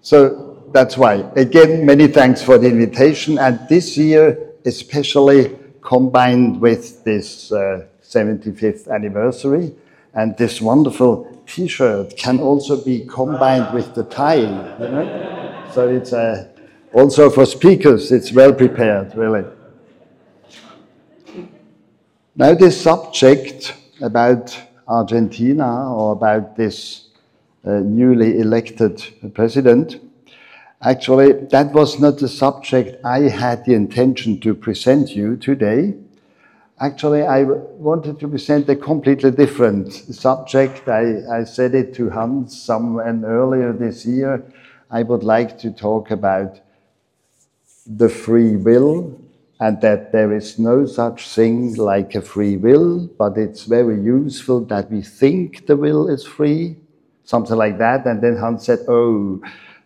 So that's why. Again, many thanks for the invitation. And this year, especially combined with this 75th anniversary, and this wonderful T-shirt can also be combined with the tie, you know? So it's also for speakers, it's well prepared, really. Now this subject about Argentina or about this newly elected president, actually that was not the subject I had the intention to present you today. Actually, I wanted to present a completely different subject. I said it to Hans somewhere earlier this year. I would like to talk about the free will, and that there is no such thing like a free will, but it's very useful that we think the will is free, something like that. And then Hans said, oh,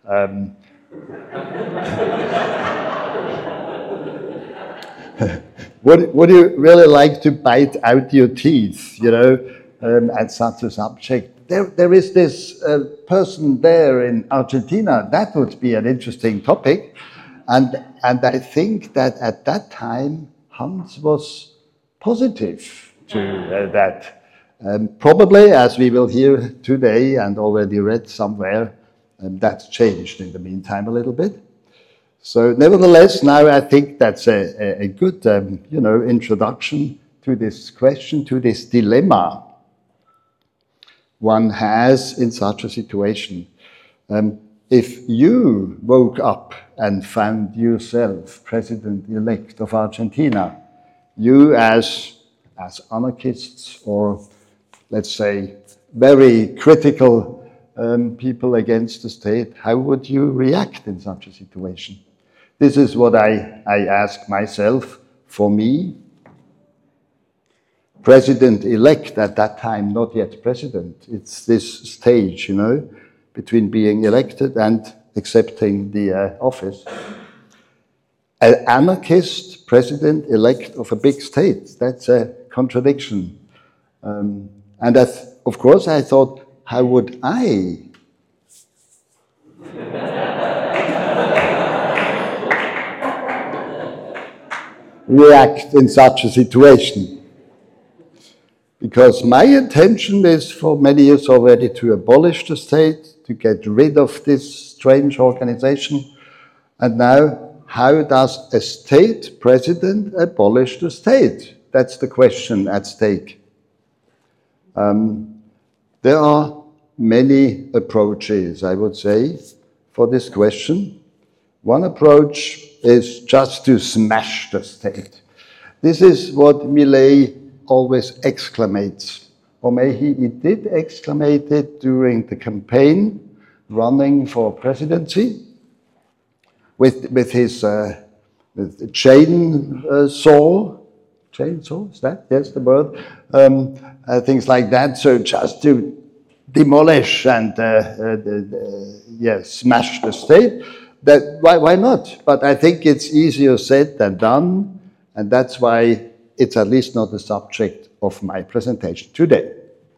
would you really like to bite out your teeth, you know, at such a subject? There is this person there in Argentina. That would be an interesting topic. And I think that at that time, Hans was positive to that. Probably, as we will hear today and already read somewhere, that's changed in the meantime a little bit. So nevertheless, now I think that's a good you know, introduction to this question, to this dilemma one has in such a situation. If you woke up and found yourself president-elect of Argentina, you as anarchists or, let's say, very critical people against the state, how would you react in such a situation? This is what I ask myself. For me, president-elect at that time, not yet president, it's this stage, you know, between being elected and accepting the office. An anarchist president-elect of a big state, that's a contradiction. And of course I thought, how would I react in such a situation? Because my intention is for many years already to abolish the state, to get rid of this strange organization. And now, how does a state president abolish the state? That's the question at stake. There are many approaches, I would say, for this question. One approach is just to smash the state. This is what Millet always exclamates, or maybe he did exclamate it during the campaign running for presidency with his with the chainsaw, is that? Yes, the word? Things like that. So just to demolish and smash the state. Why not? But I think it's easier said than done, and that's why it's at least not the subject of my presentation today.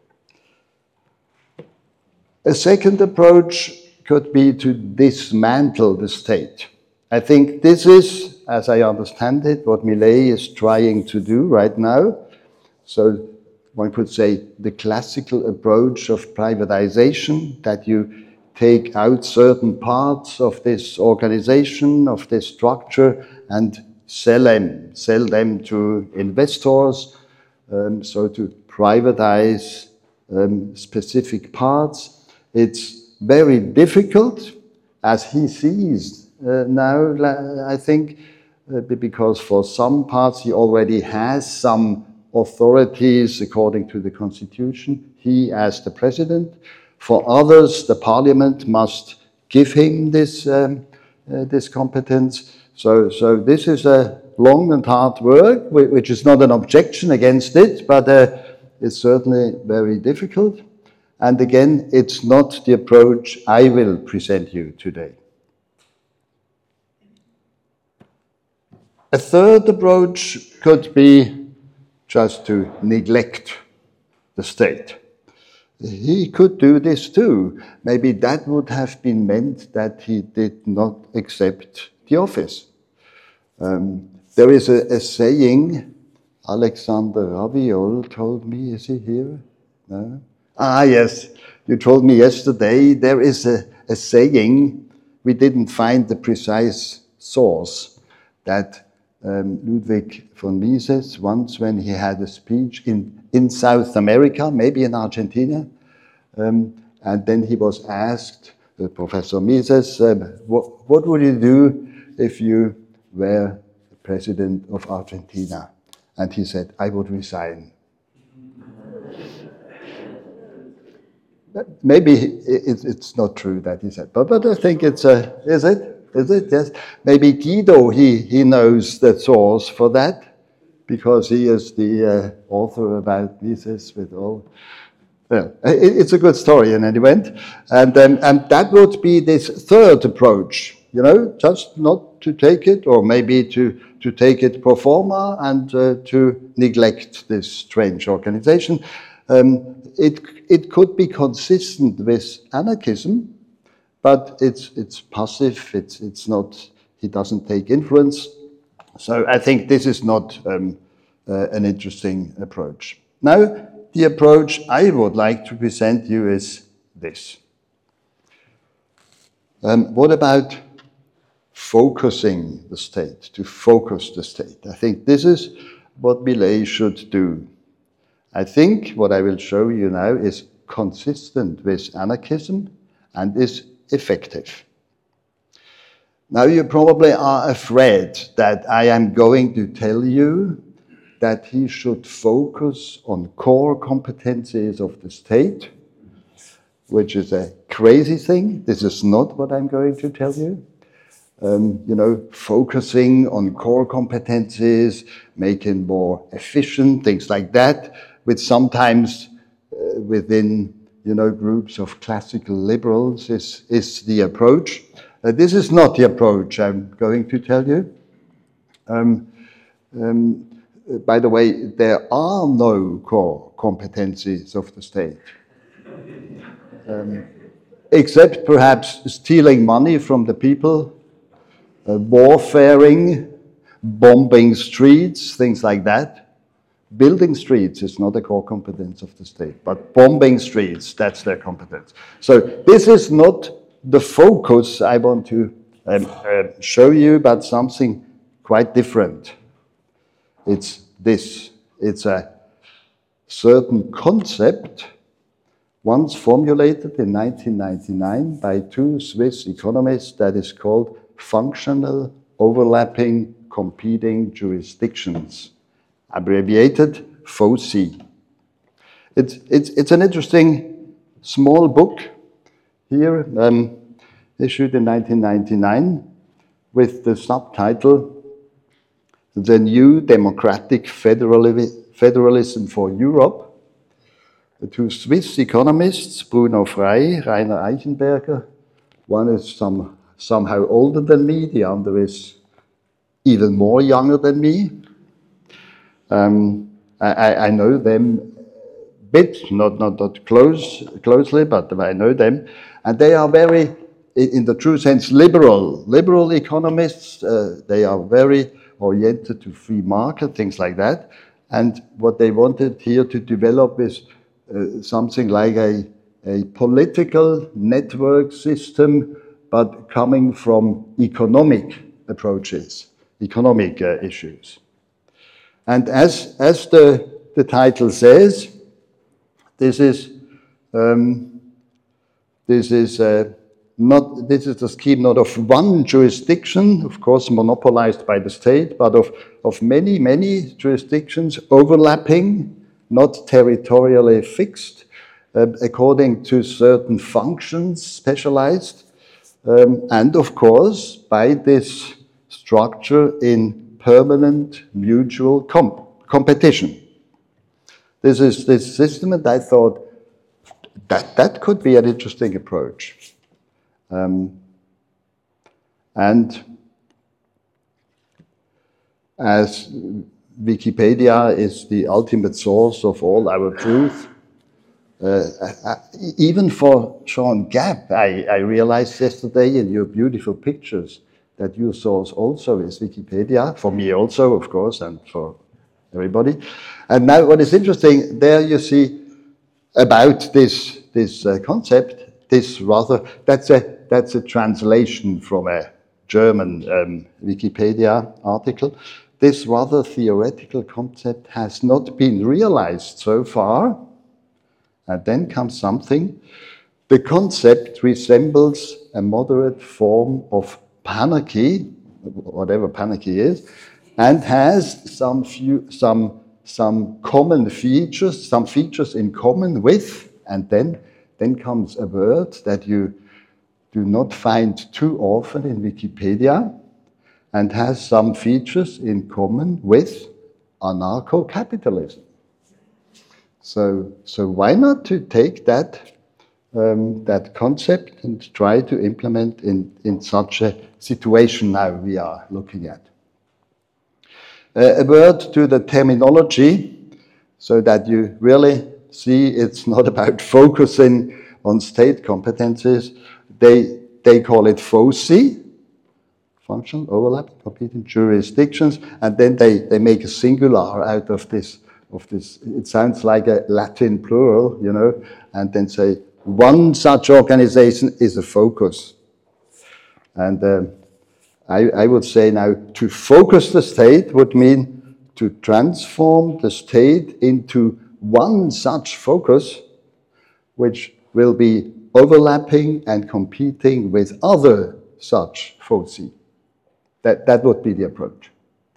A second approach could be to dismantle the state. I think this is, as I understand it, what Millet is trying to do right now. So one could say the classical approach of privatization, that you take out certain parts of this organization, of this structure, and sell them to investors, so to privatize specific parts. It's very difficult, as he sees now, I think, because for some parts he already has some authorities according to the constitution, he as the president. For others, the parliament must give him this competence. So this is a long and hard work, which is not an objection against it, but it's certainly very difficult. And again, it's not the approach I will present you today. A third approach could be just to neglect the state. he could do this too. Maybe that would have been meant that he did not accept the office. There is a saying, Alexander Raviol told me, is he here? No? Ah, yes, you told me yesterday, there is a saying, we didn't find the precise source, that Ludwig von Mises, once when he had a speech in South America, maybe in Argentina, and then he was asked, Professor Mises, what would you do if you were president of Argentina? And he said, I would resign. Maybe it's not true that he said, but I think it's is it? Is it? Yes. Maybe Guido, he knows the source for that, because he is the author about Mises with all. Well, it's a good story in any event. And that would be this third approach, just not to take it, or maybe to take it pro forma and to neglect this strange organization. It could be consistent with anarchism, but it's passive, it's not, he doesn't take influence. So I think this is not an interesting approach. Now, the approach I would like to present you is this. What about focusing the state, to focus the state? I think this is what Millet should do. I think what I will show you now is consistent with anarchism and is effective. Now you probably are afraid that I am going to tell you that he should focus on core competencies of the state, which is a crazy thing. This is not what I'm going to tell you. Focusing on core competencies, making more efficient, things like that, which sometimes within groups of classical liberals is the approach. This is not the approach I'm going to tell you. By the way, there are no core competencies of the state, except perhaps stealing money from the people, warfaring, bombing streets, things like that. Building streets is not a core competence of the state, but bombing streets, that's their competence. So this is not the focus I want to show you, but something quite different. It's this. It's a certain concept once formulated in 1999 by two Swiss economists that is called functional overlapping competing jurisdictions, abbreviated FOCI. It's an interesting small book here, issued in 1999 with the subtitle The New Democratic Federalism for Europe. The two Swiss economists, Bruno Frey, Rainer Eichenberger, one is somehow older than me, the other is even more younger than me. I know them a bit, not closely, but I know them. And they are very, in the true sense, liberal economists. They are very oriented to free market, things like that. And what they wanted here to develop is something like a political network system, but coming from economic approaches, economic issues. And as the title says, this is the scheme not of one jurisdiction, of course monopolized by the state, but of many jurisdictions overlapping, not territorially fixed, according to certain functions, specialized, and of course by this structure in permanent mutual competition. This is this system, and I thought that could be an interesting approach. And as Wikipedia is the ultimate source of all our truth, Even for Sean Gabb, I realized yesterday in your beautiful pictures that your source also is Wikipedia, for me also, of course, and for everybody. And now what is interesting, there you see about this concept, that's a translation from a German Wikipedia article. This rather theoretical concept has not been realized so far. And then comes something. The concept resembles a moderate form of panarchy, whatever panarchy is, and has some common features, some features in common with, and then comes a word that you do not find too often in Wikipedia, and has some features in common with anarcho-capitalism. So why not to take that concept and try to implement in such a situation now we are looking at. A word to the terminology, so that you really see it's not about focusing on state competences. They call it FOCI, functional overlap, competing jurisdictions, and then they make a singular out of this. It sounds like a Latin plural, you know, and then say one such organization is a focus. And I would say now to focus the state would mean to transform the state into one such focus, which will be overlapping and competing with other such foci. That would be the approach.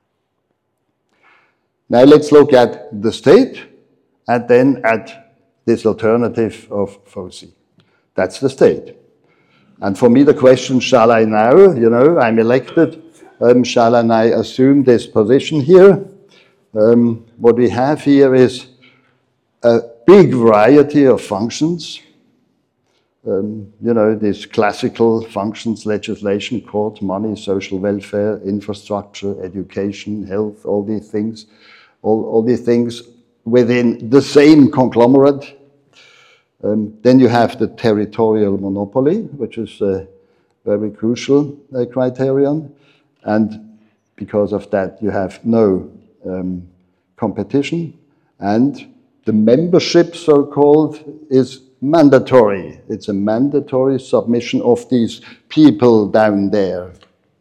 Now let's look at the state and then at this alternative of foci. That's the state. And for me, the question, shall I now, you know, I'm elected, shall I now assume this position here? What we have here is a big variety of functions. You know, these classical functions, legislation, court, money, social welfare, infrastructure, education, health, all these things within the same conglomerate. Then you have the territorial monopoly, which is a very crucial criterion. And because of that, you have no competition. And the membership, so-called, is mandatory. It's a mandatory submission of these people down there.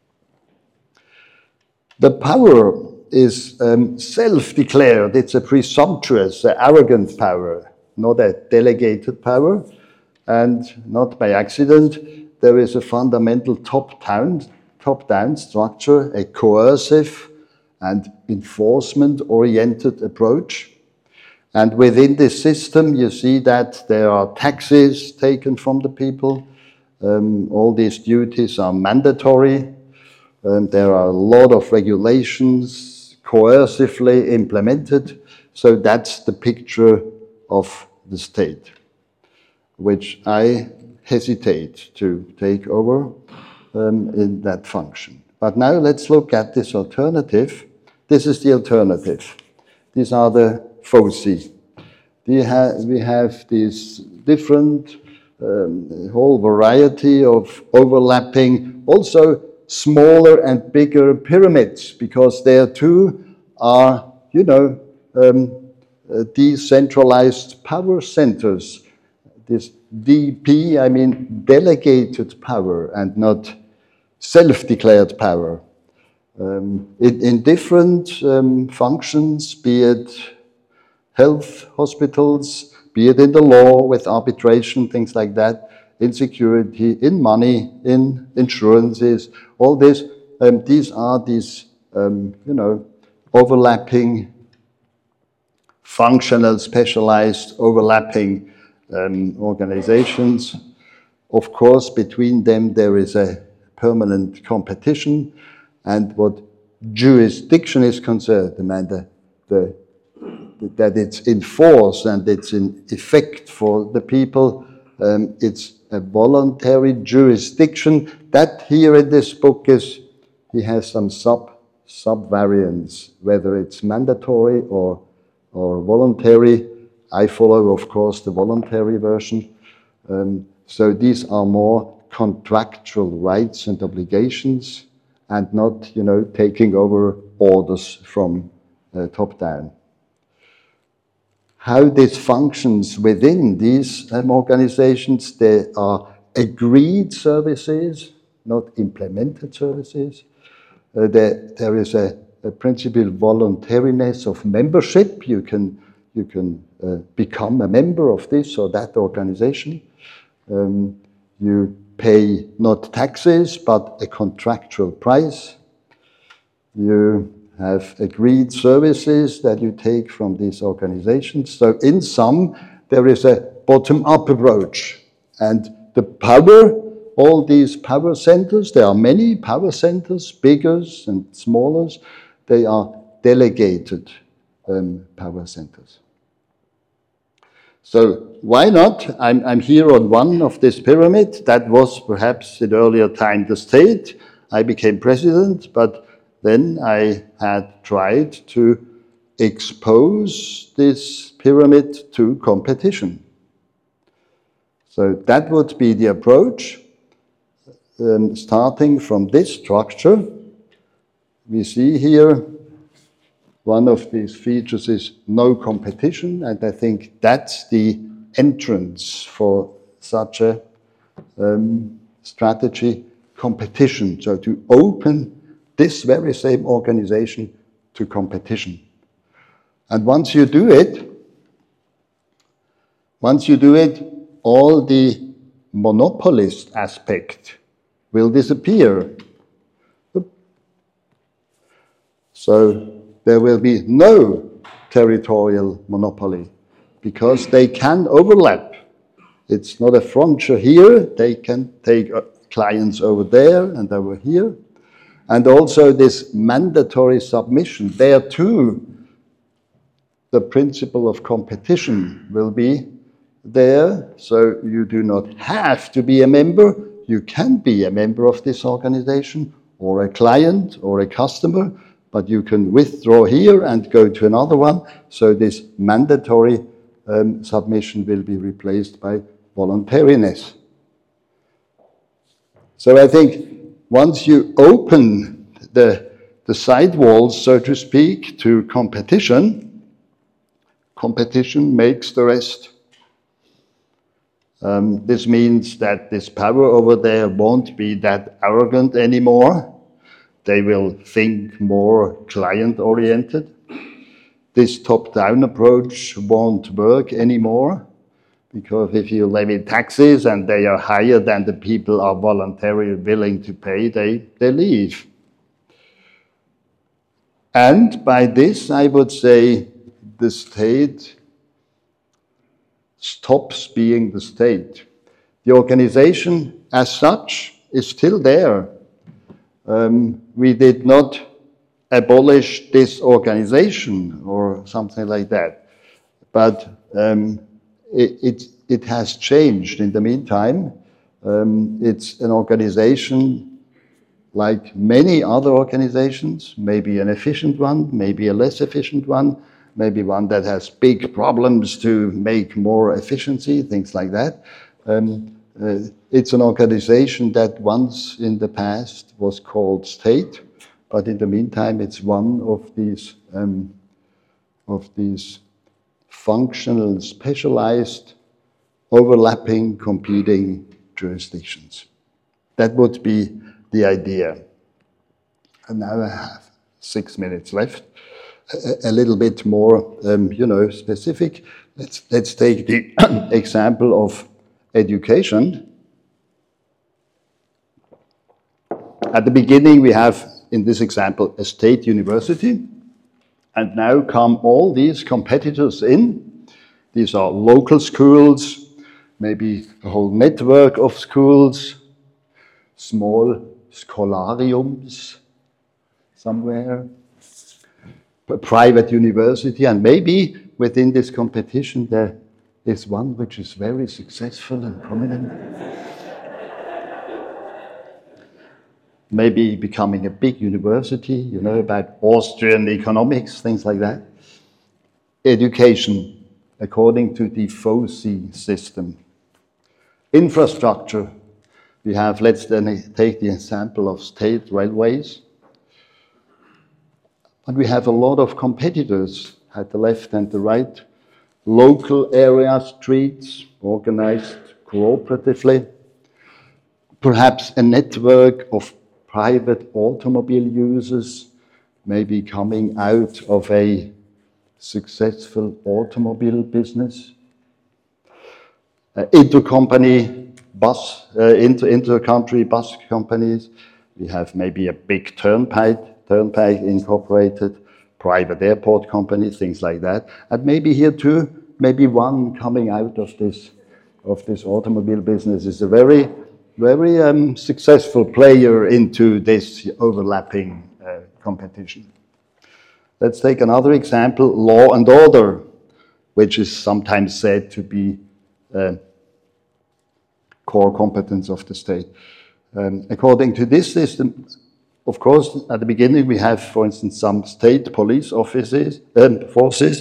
The power is self-declared. It's a presumptuous, arrogant power, not a delegated power. And not by accident, there is a fundamental top-down structure, a coercive and enforcement-oriented approach. And within this system, you see that there are taxes taken from the people. All these duties are mandatory. There are a lot of regulations coercively implemented. So that's the picture of the state, which I hesitate to take over in that function. But now let's look at this alternative. This is the alternative. These are the foci. We have these different whole variety of overlapping, also smaller and bigger pyramids, because there too are, you know, decentralized power centers. This DP, I mean delegated power and not self-declared power. In different functions, be it health hospitals, be it in the law with arbitration, things like that, in security, in money, in insurances, all this, these are these, you know, overlapping, functional, specialized, overlapping organizations. Of course, between them there is a permanent competition, and what jurisdiction is concerned, that it's in force and it's in effect for the people, it's a voluntary jurisdiction. That here in this book is, he has some sub-variants, whether it's mandatory or voluntary. I follow, of course, the voluntary version. So these are more contractual rights and obligations, and not, taking over orders from top down. How this functions within these organizations, there are agreed services, not implemented services. There is a principal voluntariness of membership. You can become a member of this or that organization. You pay not taxes, but a contractual price. You have agreed services that you take from these organizations. So in sum, there is a bottom-up approach. And the power, all these power centers, there are many power centers, bigger and smaller, they are delegated power centers. So why not? I'm here on one of this pyramid. That was perhaps in earlier time the state. I became president, but then I had tried to expose this pyramid to competition. So that would be the approach. Starting from this structure, we see here one of these features is no competition, and I think that's the entrance for such a strategy, competition. So to open this very same organization to competition. And once you do it, all the monopolist aspect will disappear. So there will be no territorial monopoly because they can overlap. It's not a frontier here. They can take clients over there and over here. And also this mandatory submission, there too, the principle of competition will be there. So you do not have to be a member. You can be a member of this organization or a client or a customer, but you can withdraw here and go to another one. So this mandatory submission will be replaced by voluntariness. So I think once you open the side walls, so to speak, to competition, competition makes the rest. This means that this power over there won't be that arrogant anymore. They will think more client-oriented. This top-down approach won't work anymore, because if you levy taxes and they are higher than the people are voluntarily willing to pay, they leave. And by this, I would say the state stops being the state. The organization as such is still there. We did not abolish this organization or something like that, but it has changed in the meantime. It's an organization like many other organizations, maybe an efficient one, maybe a less efficient one, maybe one that has big problems to make more efficiency, things like that. It's an organization that once in the past was called state, but in the meantime it's one of these functional, specialized, overlapping, competing jurisdictions. That would be the idea. And now I have 6 minutes left. A little bit more, specific. Let's take the example of education. At the beginning, we have, in this example, a state university. And now come all these competitors in. These are local schools, maybe a whole network of schools, small scholariums somewhere, a private university, and maybe within this competition there is one which is very successful and prominent. Maybe becoming a big university, about Austrian economics, things like that. Education. according to the FOSI system. Infrastructure, we have, let's then take the example of state railways. But we have a lot of competitors at the left and the right. Local area streets, organized cooperatively. Perhaps a network of private automobile users, maybe coming out of a successful automobile business. Intercompany bus, inter-country bus companies. We have maybe a big turnpike incorporated, private airport companies, things like that. And maybe here too, maybe one coming out of this automobile business is a very successful player into this overlapping competition. Let's take another example, law and order, which is sometimes said to be core competence of the state. According to this system, of course, at the beginning we have, for instance, some state police offices and forces.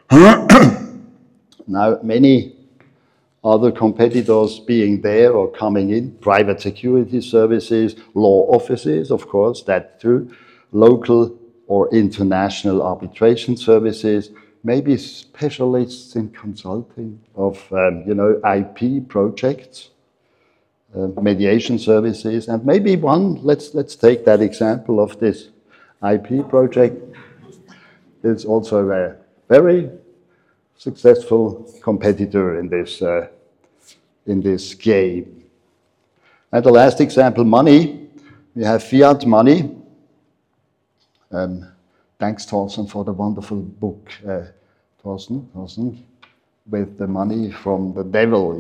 Now, many other competitors being there or coming in, private security services, law offices, of course, that too, local or international arbitration services, maybe specialists in consulting of, IP projects, mediation services, and maybe one, let's take that example of this IP project. It's also a very successful competitor in this game. And the last example, money. We have fiat money. Thanks, Thorsten, for the wonderful book, Thorsten, with the money from the devil,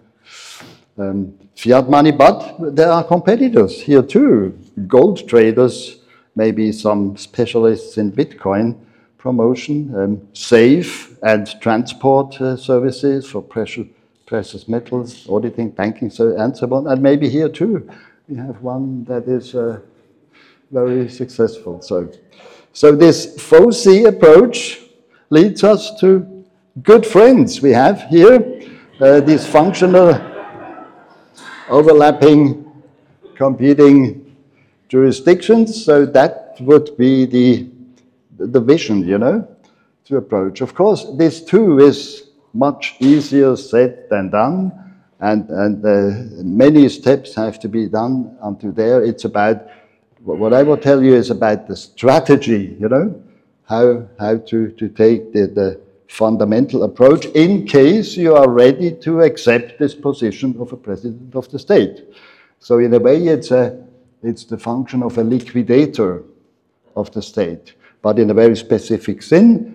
Fiat money, but there are competitors here too. Gold traders, maybe some specialists in Bitcoin promotion, safe and transport services for precious metals, auditing, banking, and so on. And maybe here too, we have one that is very successful. So this FOSI approach leads us to good friends. We have here these functional, overlapping, competing jurisdictions. So that would be the vision, to approach. Of course, this too is much easier said than done, and many steps have to be done until there. It's about, what I will tell you is about the strategy, how to take the fundamental approach in case you are ready to accept this position of a president of the state. So in a way, it's the function of a liquidator of the state, but in a very specific sense,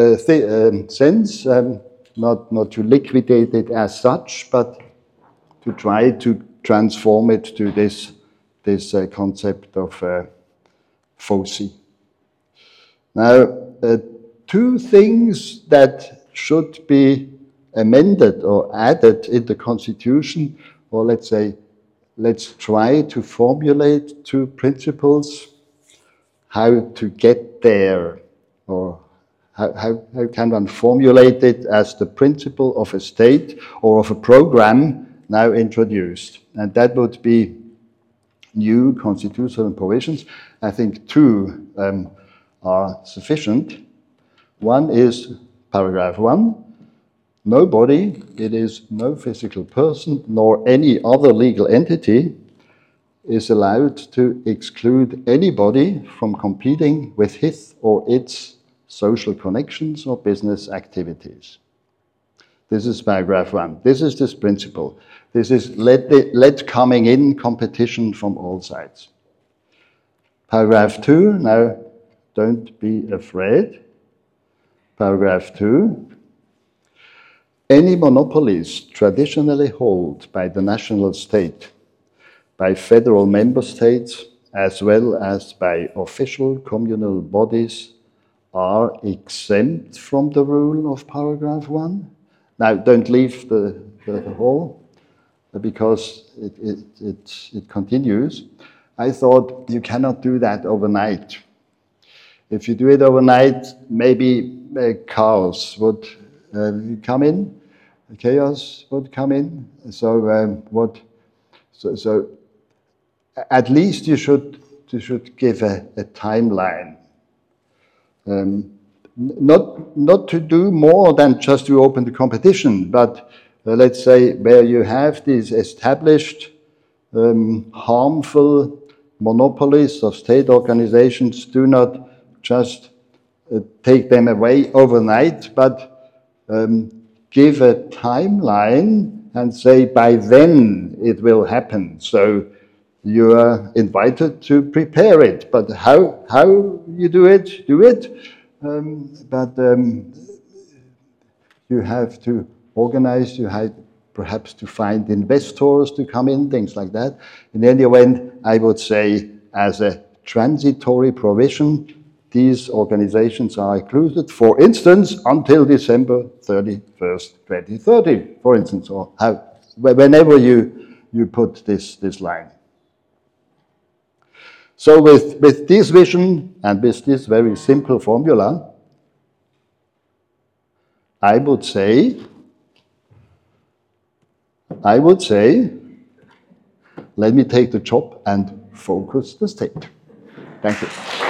not to liquidate it as such, but to try to transform it to this concept of FOSI. Now, two things that should be amended or added in the Constitution, or let's try to formulate two principles, how to get there, or how can one formulate it as the principle of a state or of a program now introduced. And that would be new constitutional provisions. I think two are sufficient. One is paragraph 1. Nobody, it is no physical person nor any other legal entity, is allowed to exclude anybody from competing with his or its social connections or business activities. This is paragraph 1. This is this principle. This is let coming in competition from all sides. Paragraph 2, now don't be afraid. Paragraph 2, any monopolies traditionally held by the national state, by federal member states, as well as by official communal bodies, are exempt from the rule of paragraph 1. Now, don't leave the hall, because it continues. I thought you cannot do that overnight. If you do it overnight, maybe chaos would come in, chaos would come in. So so at least you should give a timeline. Not to do more than just to open the competition, but let's say where you have these established harmful monopolies of state organizations, do not just take them away overnight, but give a timeline and say by then it will happen. So you are invited to prepare it, but how you do it, but you have to organize, you have perhaps to find investors to come in, things like that. In any event, I would say as a transitory provision, these organizations are included, for instance, until December 31st, 2030, for instance, or whenever you put this line. So with this vision and with this very simple formula, I would say, let me take the job and focus the state. Thank you.